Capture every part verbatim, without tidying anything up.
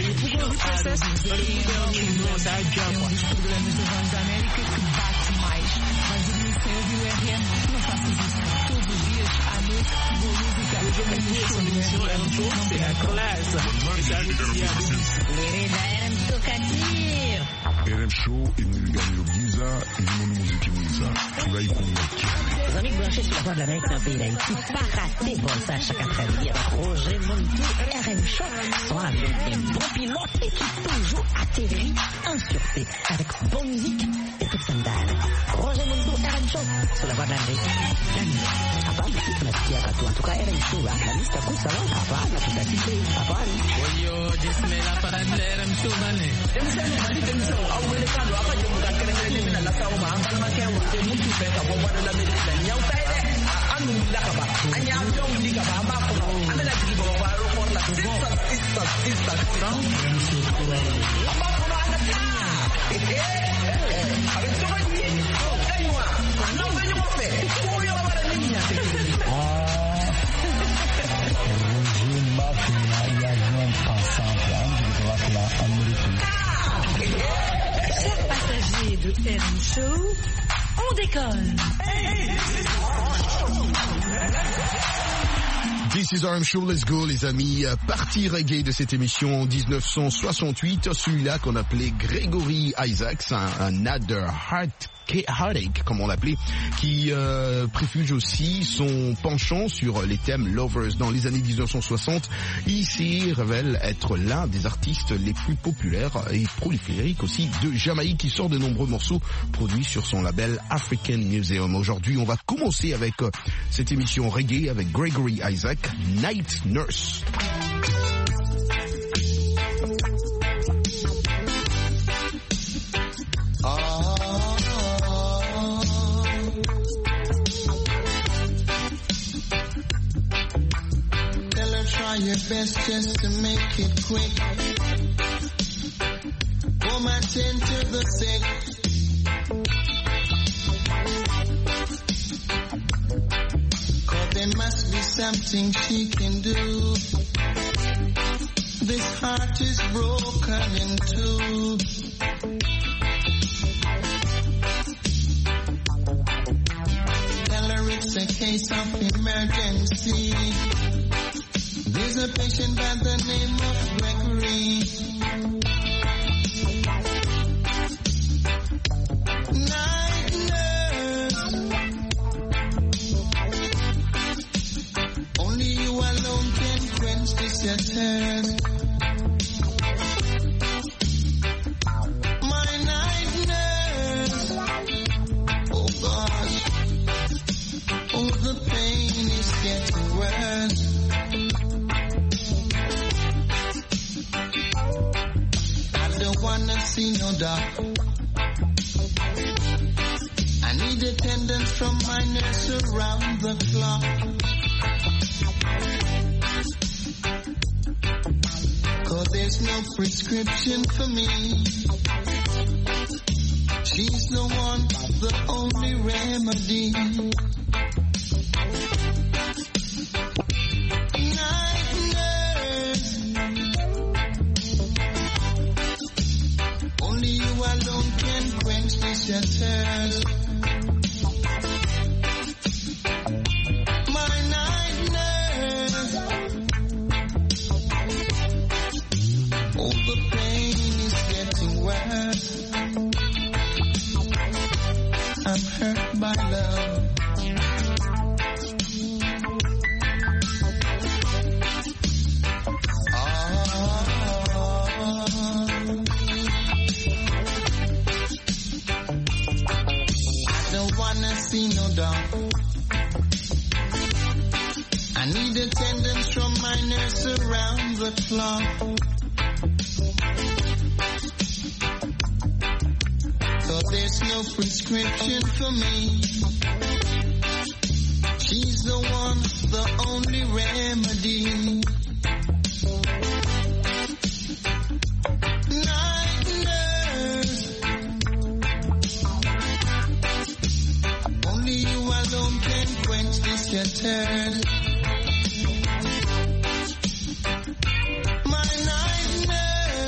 um dos programas da Voz da América que bate mais. Vais dormir cedo e o R M, não faças isso. Todos os dias, à noite, boa música. Eu já me conheço, me show, é um show, c'est la classe. R M Tocativo. R M Show inajulikana giza, elimu muziki mwiza. Furahi kuungakia. Les amis branchés sur la Voix de l'Amérique dans le pays d'Haïti, pas rater Voltage chaque après-midi avec Roger Montou, R M Show, sont avec un bon pilote et qui toujours atterrit en sûreté avec bonne musique et toute scandale. Roger Montou, R M Show, sur la Voix de l'Amérique. La nuit, habari tunasikia watu watuka R M Show, la lista kusa wa habari tunasikia habari. Oyo, jismela para R M Show bane. Demsema bali demsema au welekano hapa jemuka kelele mina la sawa anga makewa mtu peka kwa Voix de l'Amérique. Nyau taile anu lakaba anya yong likaba mako amela jibo wa report la sister sister sister strong amba kono anga eh eh avec tout le monde aywa non venyo ko fe ko yo wala ninya ah Roger Mafia ya non ensemble de la Amérique. Chers passagers de R M Show, on décolle. This is R M Show, let's go les amis. Partie reggae de cette émission en dix-neuf cent soixante-huit, celui-là qu'on appelait Gregory Isaacs, un, un Other Heart Heartache, comme on l'appelait, qui euh, préfuge aussi son penchant sur les thèmes Lovers dans les années dix-neuf cent soixante. Il s'y révèle être l'un des artistes les plus populaires et prolifiques aussi de Jamaïque, qui sort de nombreux morceaux produits sur son label African Museum. Aujourd'hui, on va commencer avec euh, cette émission reggae avec Gregory Isaacs, Night Nurse. Your best just to make it quick. Woman, tend to the sick. Cause there must be something she can do. This heart is broken in two. Tell her it's a case of emergency. There's a patient by the name of Gregory. Night nurse. Only you alone can quench this your thirst. My night nurse. Oh gosh. Oh, the pain is getting worse. Wanna see no doc. I need attendance from my nurse around the clock. Cause there's no prescription for me. She's the one, the only remedy. Alone can quench this your thirst. My night nurse. Oh, the pain is getting worse. I'm hurt by love. See no doubt. I need attendance from my nurse around the clock. Cause there's no prescription for me. She's the one, the only remedy. Your turn. My night nurse.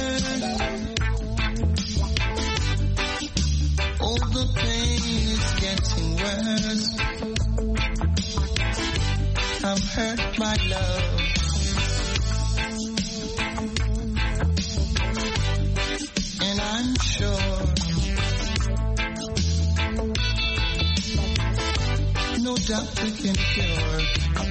hurt my love. And I'm sure no doctor can cure.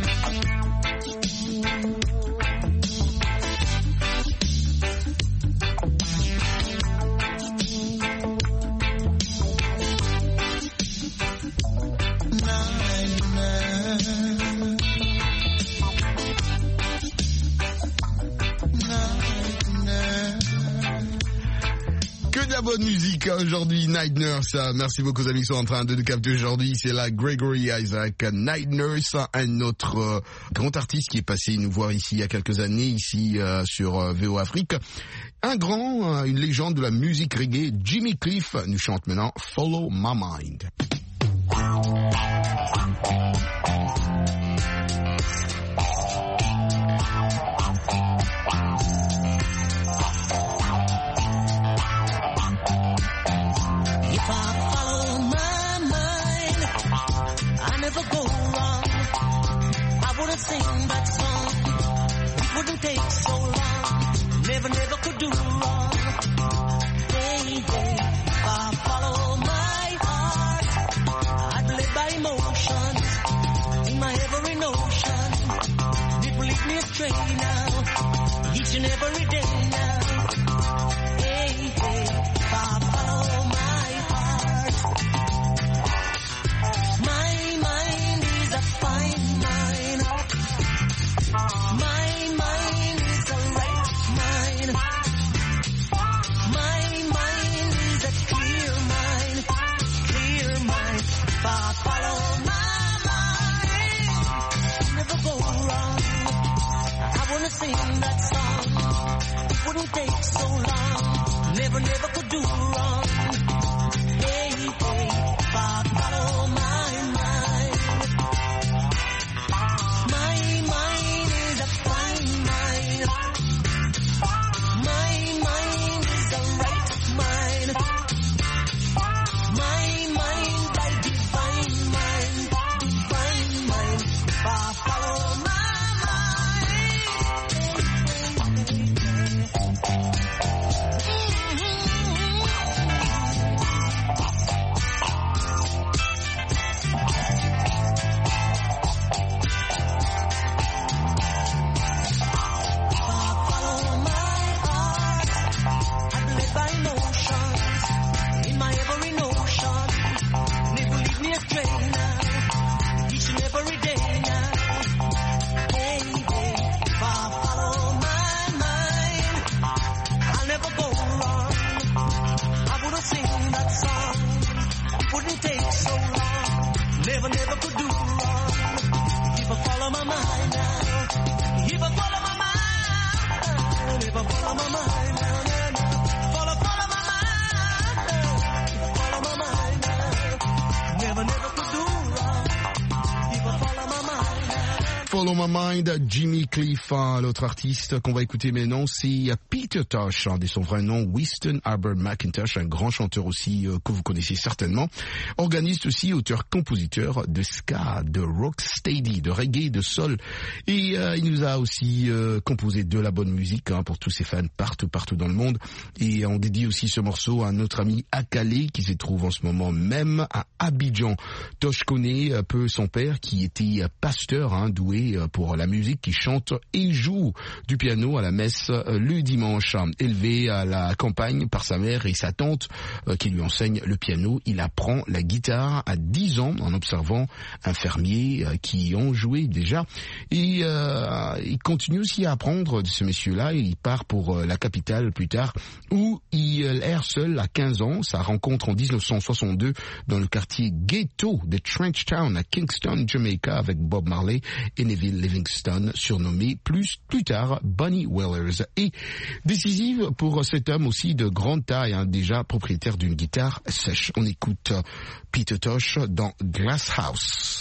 Bonne musique aujourd'hui, Night Nurse. Merci beaucoup aux amis qui sont en train de nous capter aujourd'hui. C'est là Gregory Isaac, Night Nurse, un autre euh, grand artiste qui est passé nous voir ici il y a quelques années, ici euh, sur euh, V O Afrique. Un grand, euh, une légende de la musique reggae, Jimmy Cliff, nous chante maintenant Follow My Mind. Sing that song, it wouldn't take so long, never, never could do wrong. Hey, hey, if I follow my heart, I'd live by emotions, in my every notion, it will lead me astray now, each and every day now. Hey, hey, if I follow my heart, my mind is a fine mind. My mind is a right mind. My mind is a clear mind, clear mind. If I follow my mind, never go wrong. I wanna sing that song, it wouldn't take so long, never, never could do wrong. Hey, hey, if I follow my mind, my mind is a fine mind. My mind is a right mind. My mind by divine mind, divine mind. If I follow my never, never could do wrong. If I follow my mind now, if I follow my mind, if I follow my mind now, follow, follow my mind, follow my mind now, never, never could do wrong. If I follow my mind now. Follow My Mind, Jimmy Cliff, hein, l'autre artiste qu'on va écouter maintenant, c'est Peter Tosh, hein, de son vrai nom, Winston Albert McIntosh, un grand chanteur aussi euh, que vous connaissez certainement, organiste aussi, auteur-compositeur de ska, de rocksteady, de reggae, de soul, et euh, il nous a aussi euh, composé de la bonne musique hein, pour tous ses fans partout, partout dans le monde, et on dédie aussi ce morceau à notre ami Akale qui se trouve en ce moment même à Abidjan. Tosh connaît un peu son père qui était pasteur, hein, doué pour la musique, qui chante et joue du piano à la messe le dimanche. Élevé à la campagne par sa mère et sa tante qui lui enseigne le piano, il apprend la guitare à dix ans en observant un fermier qui en jouait déjà. Et euh, il continue aussi à apprendre de ce monsieur-là. Il part pour la capitale plus tard où il erre seul à quinze ans. Sa rencontre en dix-neuf cent soixante-deux dans le quartier ghetto de Trench Town à Kingston, Jamaica, avec Bob Marley et Neville Livingston, surnommé plus, plus tard Bunny Wellers. Et décisive pour cet homme aussi de grande taille, hein, déjà propriétaire d'une guitare sèche. On écoute Peter Tosh dans Glass House.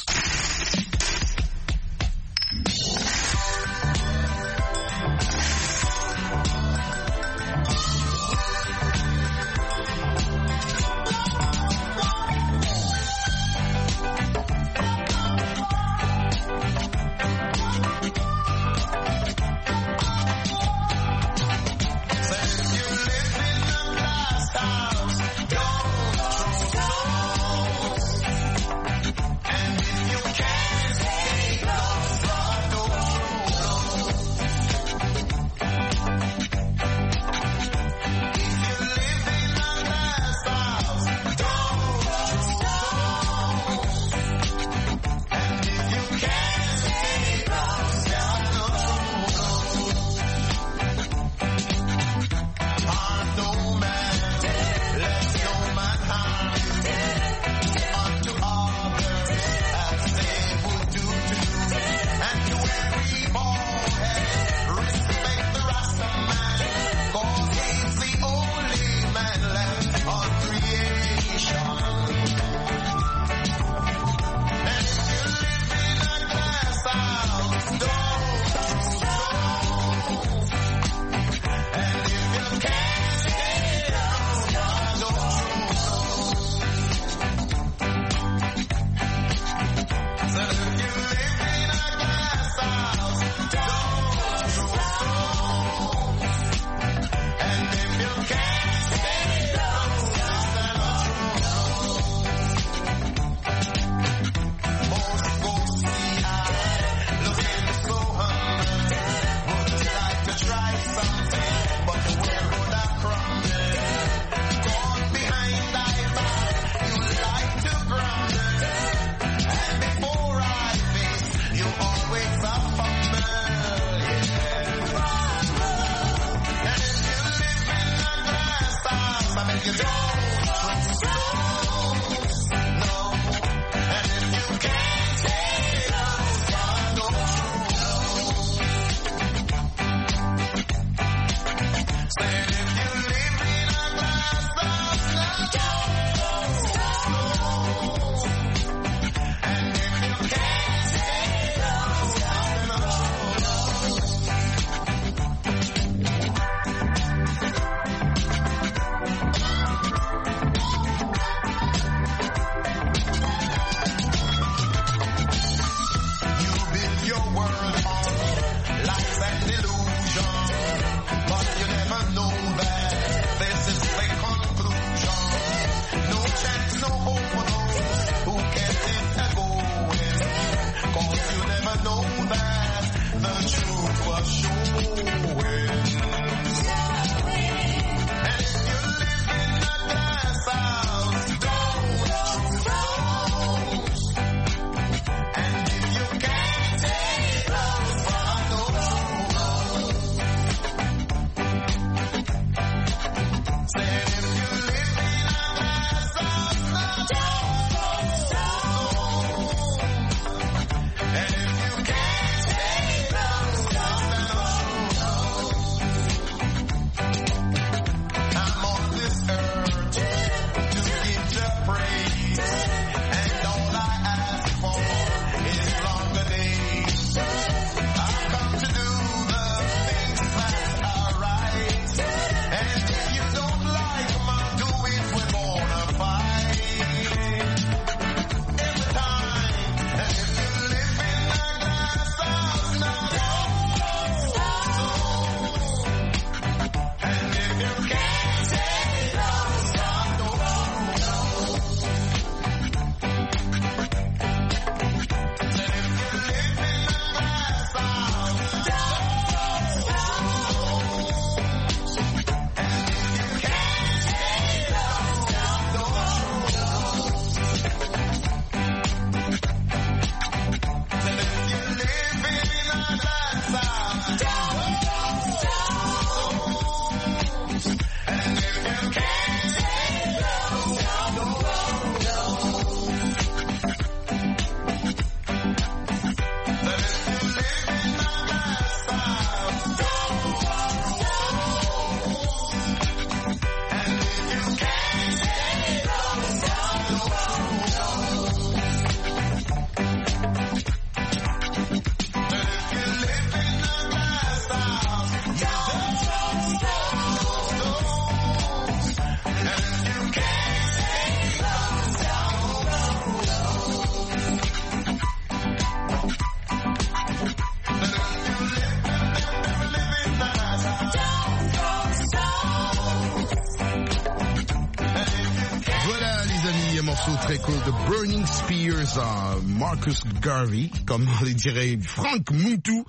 Très cool de Burning Spears à Marcus Garvey, comme on les dirait Frank Muntu.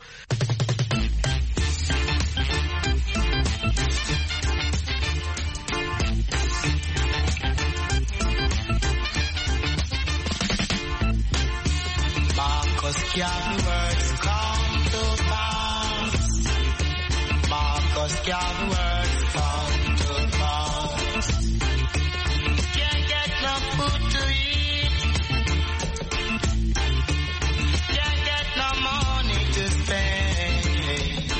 Marcus Garvey words come to pass. Marcus Garvey words come to pass. Can't get no food to eat. Can't get no money to spend.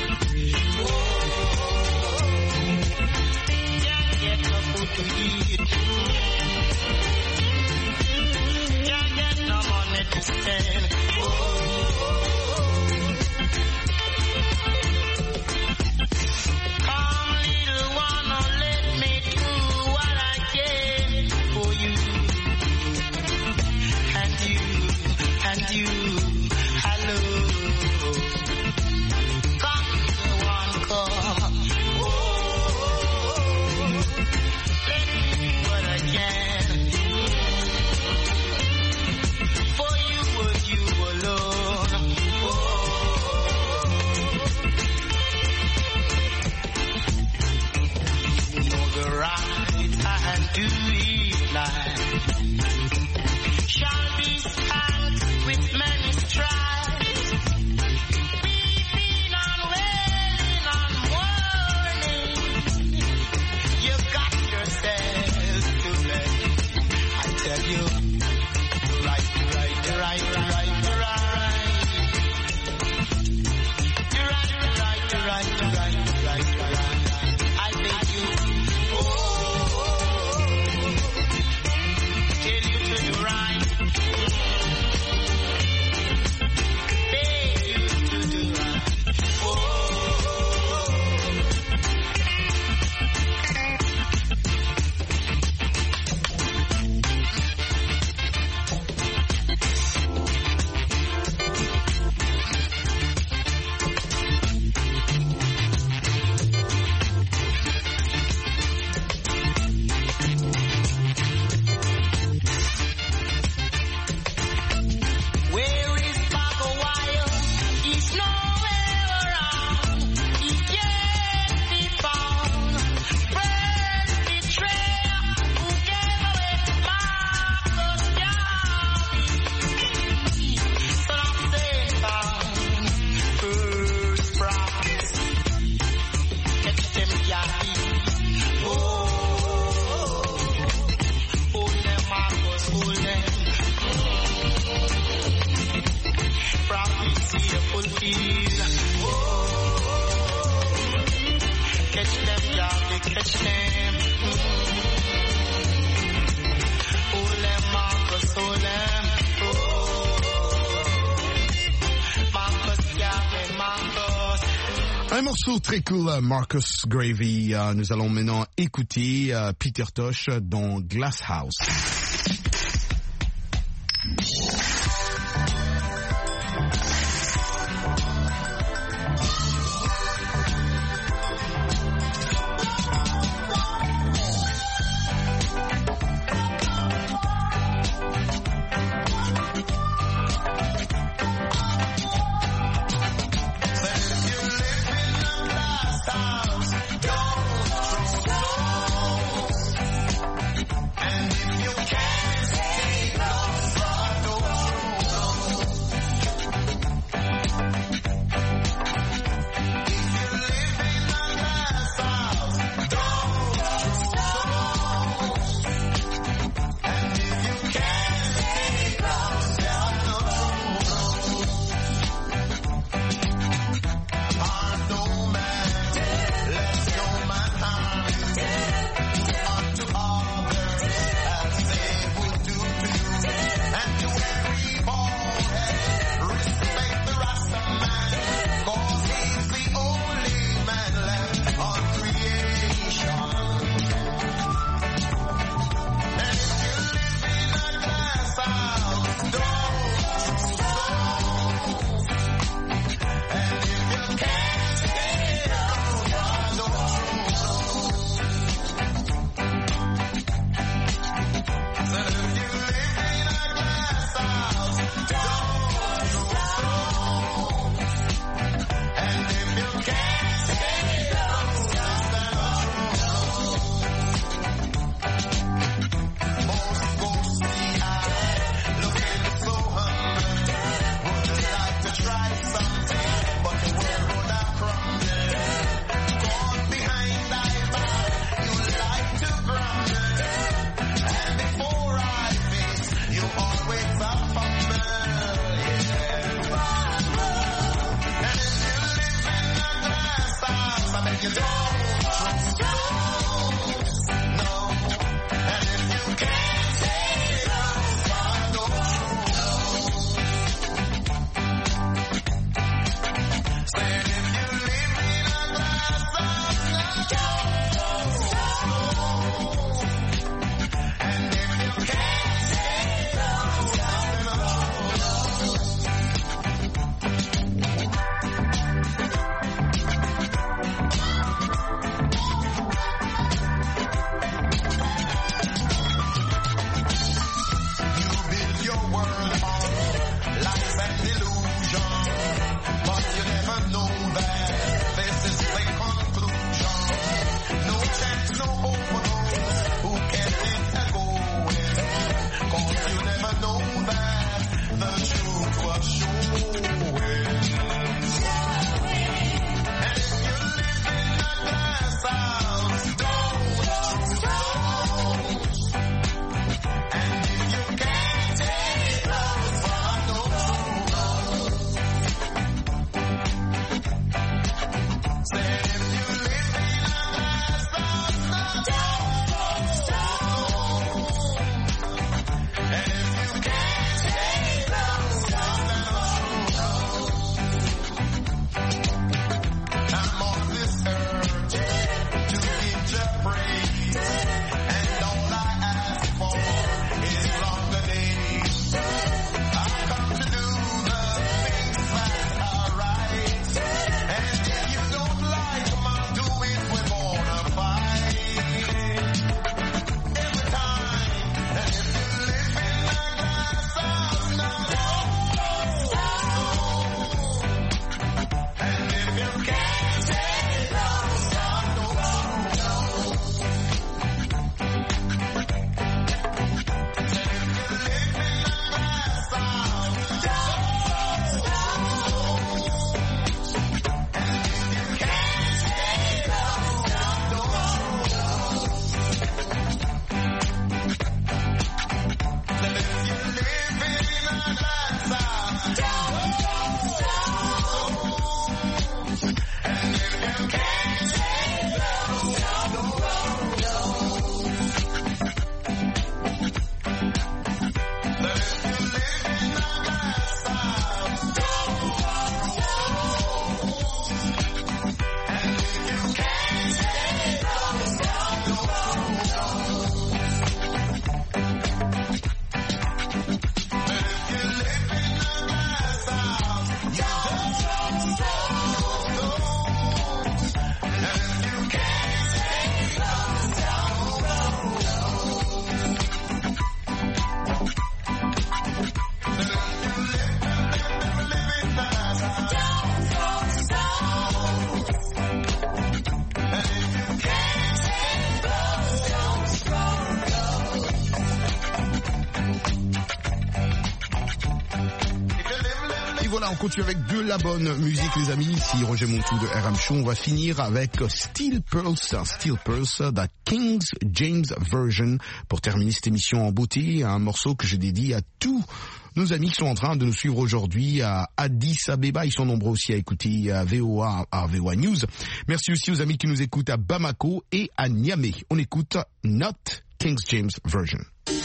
Oh, can't get no food to eat. Can't get no money to spend. Come, little one, oh, let me do what I can for you. And you, and you, hello. Come, little one, come. Oh, let me do what I can for you, and you alone. You know the right hand to eat life shall be spent with many strides, weeping and wailing and mourning. You got yourself job to catch them. Ole Marcus, Ole. Marcus, Gavin, Marcus. Un morceau très cool, Marcus Garvey. Euh, nous allons maintenant écouter euh, Peter Tosh dans Glass House. continue avec de la bonne musique, les amis. Ici Roger Montou de R M Show. On va finir avec Steel Pulse, Steel Pulse, the King James Version, pour terminer cette émission en beauté. Un morceau que je dédie à tous nos amis qui sont en train de nous suivre aujourd'hui à Addis Abeba. Ils sont nombreux aussi à écouter à V O A, à V O A News. Merci aussi aux amis qui nous écoutent à Bamako et à Niamey. On écoute Not King James Version.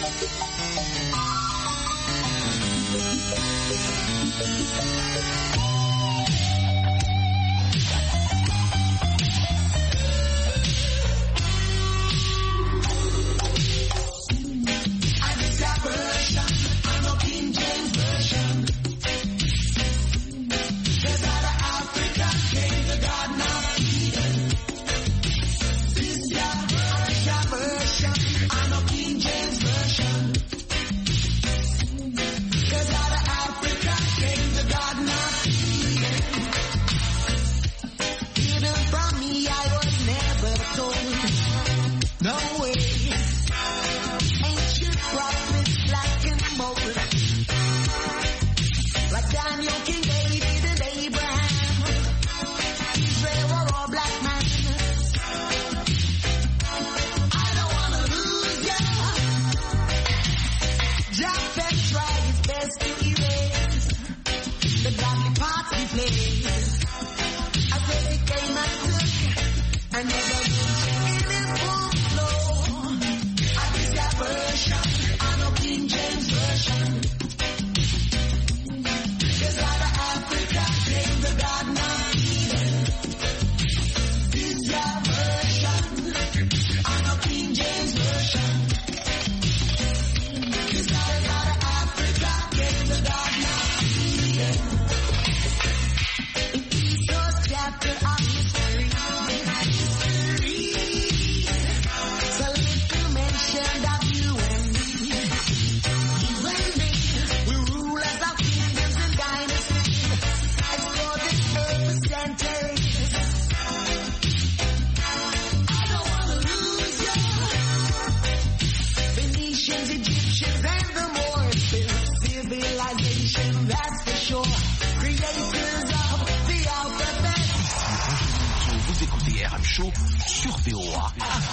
Sur V O A.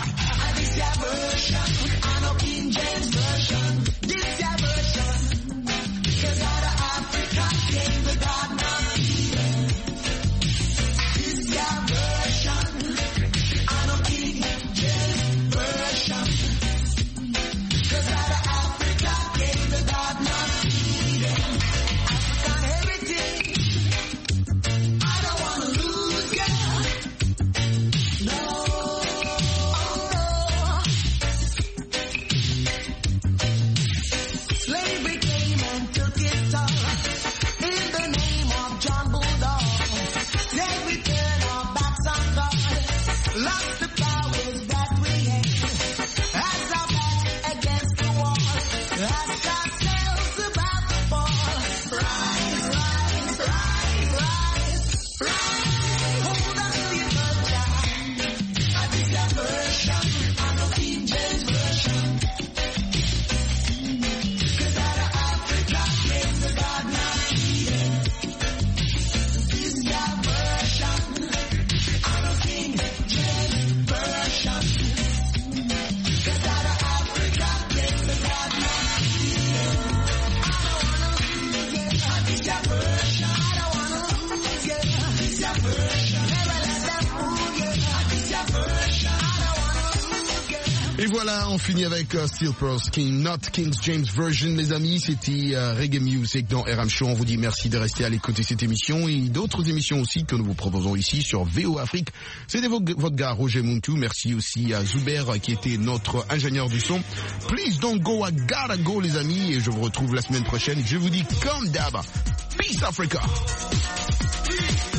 Et voilà, on finit avec uh, Steel Pulse, King, Not King James Version, mes amis. C'était uh, Reggae Music dans R M Show. On vous dit merci de rester à l'écoute de cette émission et d'autres émissions aussi que nous vous proposons ici sur V O Afrique. C'était votre gars Roger Montou. Merci aussi à Zuber qui était notre ingénieur du son. Please don't go, I gotta go, les amis. Et je vous retrouve la semaine prochaine. Je vous dis comme d'hab, Peace Africa.